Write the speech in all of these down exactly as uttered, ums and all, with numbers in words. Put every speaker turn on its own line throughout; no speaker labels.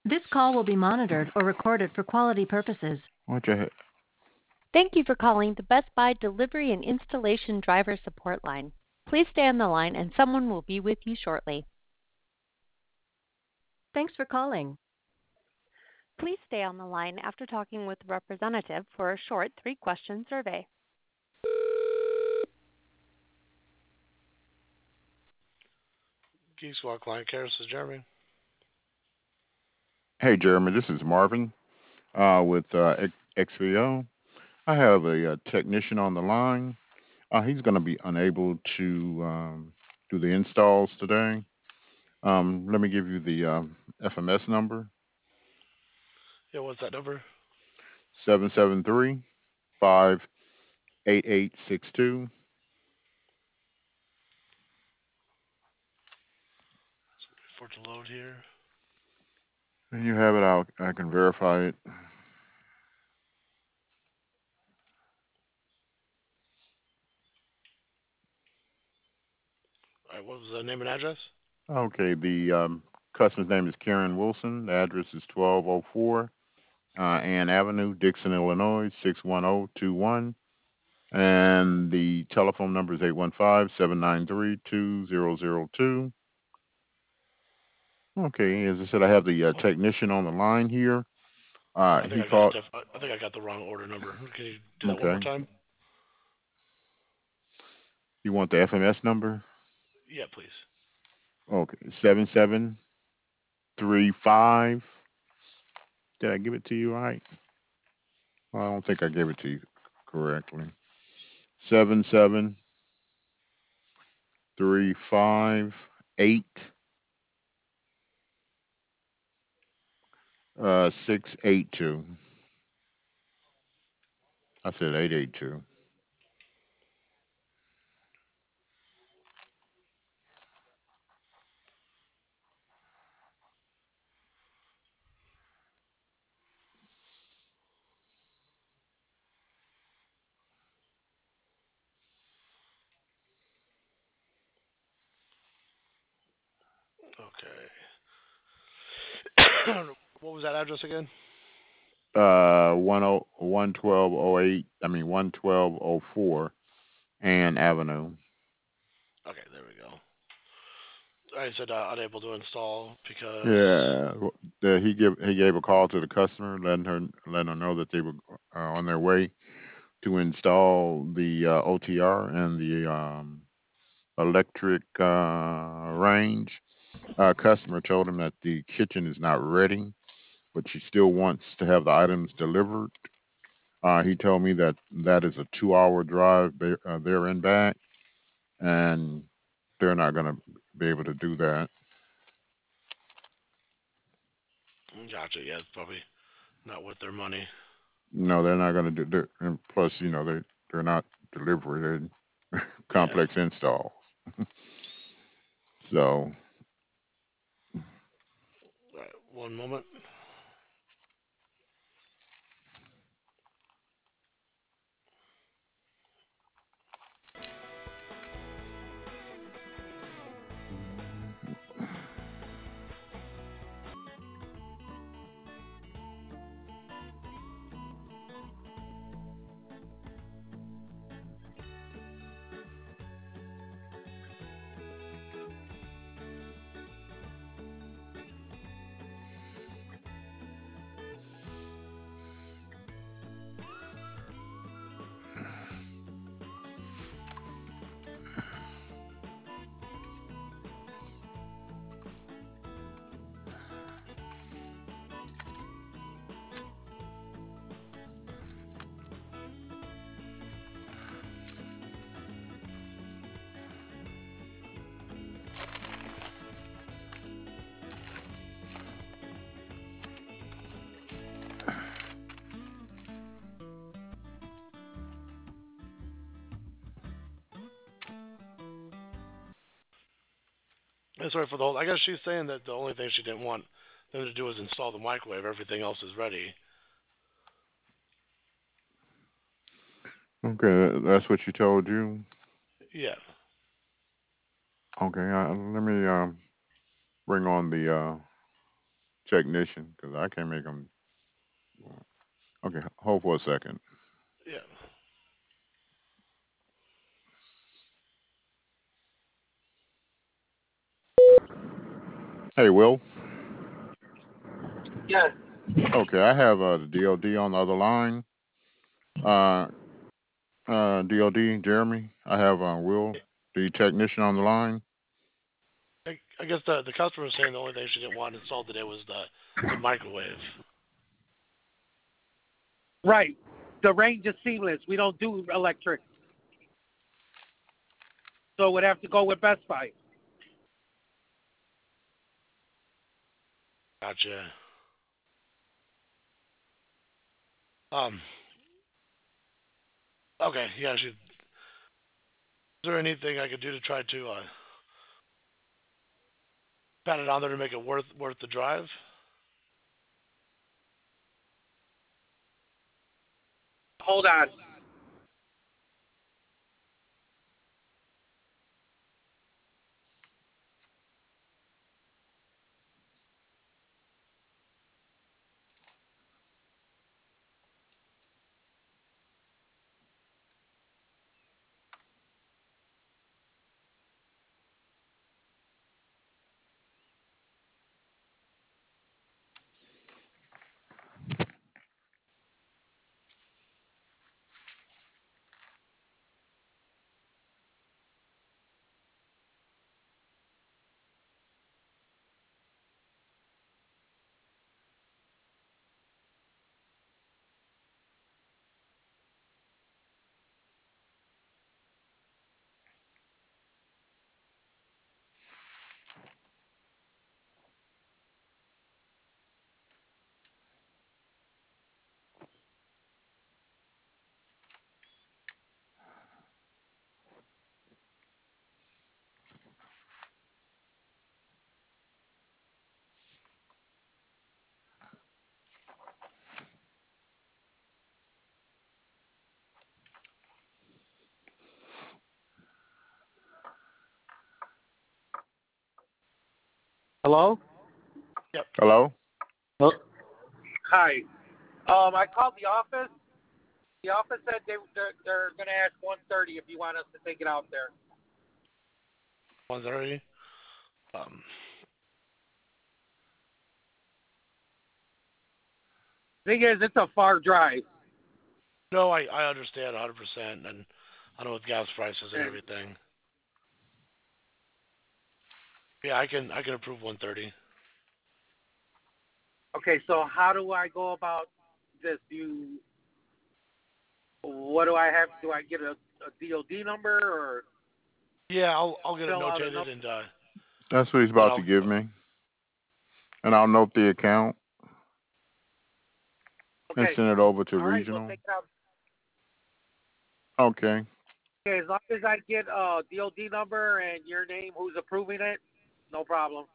This call will be monitored or recorded for quality purposes.
What your head?
Thank you for calling the Best Buy Delivery and Installation Driver Support Line. Please stay on the line and someone will be with you shortly.
Thanks for calling.
Please stay on the line after talking with a representative for a short three-question survey.
Geek Squad Client Care, this is Jeremy.
Hey, Jeremy, this is Marvin uh, with uh, X- XVO. I have a, uh technician on the line. Uh, he's going to be unable to um, do the installs today. Um, let me give you the um, F M S number
Yeah, what's that number?
seven seven three, five eight eight six two.
For it to load here.
When you have it, I'll, I can verify it.
All right, what was the name and address?
Okay, the um, customer's name is Karen Wilson. The address is twelve oh four uh, Ann Avenue, Dixon, Illinois, six one zero two one. And the telephone number is eight one five, seven nine three, two zero zero two. Okay, as I said, I have the uh,
Oh,
technician on the line here. Uh,
I think
he
I got
called.
diff- I think I got the wrong order number. Can you do that one more
Okay,
time?
you want the F M S number?
Yeah, please.
Okay, seven seven three five. Did I give it to you right? Well, I don't think I gave it to you correctly. Seven seven three five eight uh six eight two. I said eight eight two.
Okay. What was that address again?
Uh, one oh one twelve oh eight. I mean one twelve oh four Ann Avenue.
Okay, there we go. I said uh, unable to install because.
Yeah, w- the, he give he gave a call to the customer, letting her letting her know that they were uh, on their way to install the uh, O T R and the um, electric uh, range. Uh, customer told him that the kitchen is not ready, but she still wants to have the items delivered. Uh, he told me that that is a two-hour drive there, uh, there and back, and they're not going to be able to do that.
Gotcha. Yeah, it's probably not worth their money.
No, they're not going to do. They're, and plus, you know, they they're not delivery. They're
Yeah.
complex installs. So
All right, one moment. Yeah, sorry for the hold. I guess she's saying that the only thing she didn't want them to do was install the microwave. Everything else is ready.
okay, that's what she told you.
Yeah.
Okay, uh, let me um, bring on the uh, technician because I can't make them. Okay, hold for a second.
Yeah.
Hey, Will.
Yes.
Okay, I have uh, the D O D on the other line. Uh, uh, D O D, Jeremy. I have uh, Will, the technician, on the line.
I, I guess the the customer was saying the only thing she didn't want installed today was the the microwave.
Right. The range is seamless. We don't do electric. So we'd have to go with Best Buy.
Gotcha. Um. Okay. Yeah. She. Is there anything I could do to try to uh, pat it on there to make it worth worth the drive?
Hold on. Hello?
Yep.
Hello.
Hi. Um, I called the office. The office said they, they're, they're going to ask one thirty if you want us to take it out there.
One thirty. Um.
Thing is, it's a far drive.
No, I I understand one hundred percent, and I know with gas prices and everything. Yeah, I can I can approve one thirty.
Okay, so how do I go about this? Do you, what do I have? Do I get a, a D O D number or
Yeah, I'll I'll get it
fill out a
notated
number?
and uh,
That's what he's
then
about to
I'll.
give me, and I'll note the account and
Okay.
send it over to
All right, we'll
regional.
take it out.
Okay.
Okay, as long as I get a D O D number and your name, who's approving it, no problem.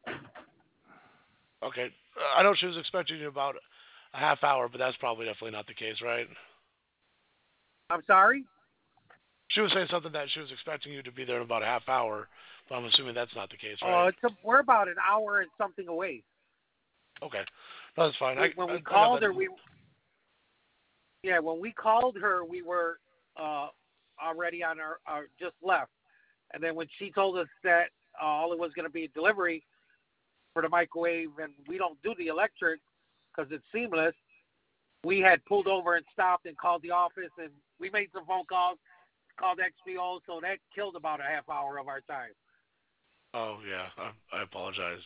Okay. Uh, I know she was expecting you about a half hour, but that's probably definitely not the case, right?
I'm sorry?
She was saying something that she was expecting you to be there in about a half hour, but I'm assuming that's not the case,
Oh,
right?
it's a, we're about an hour and something away.
Okay. No, that's fine. I,
When
I,
we
I got
called
that.
her, we yeah, when we called her, we were uh, already on our, our just left, and then when she told us that uh, all it was going to be delivery for the microwave, and we don't do the electric because it's seamless, we had pulled over and stopped and called the office, and we made some phone calls, called X P O, so that killed about a half hour of our time.
Oh, yeah. I, I apologize.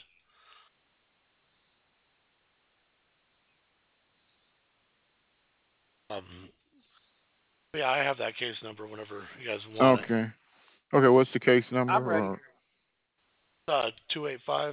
Um, yeah, I have that case number whenever you guys want it.
Okay. Okay. What's the case number?
I'm ready.
Or-
Uh, two eight five,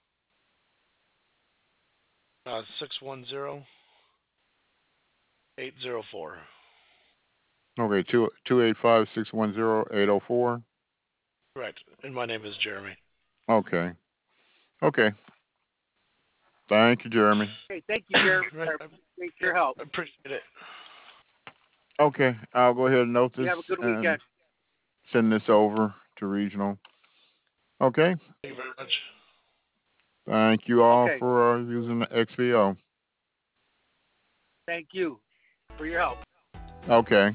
uh, six one zero, eight zero four.
Okay. Two two eight five six one zero eight zero four.
Correct. And my name is Jeremy.
Okay. Okay. Thank you, Jeremy.
Hey, thank you, Jeremy.
Right.
I
I,
appreciate
yeah,
your help.
I appreciate it.
Okay. I'll go ahead and note
You
this
have a good
and
weekend.
send this over to regional. Okay.
Thank you very much.
Thank you all
Okay.
for uh, using the X V O.
Thank you for your help.
Okay.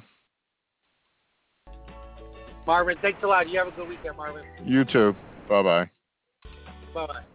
Marvin, thanks a lot. You have a good weekend, Marvin.
You too. Bye bye.
Bye-bye.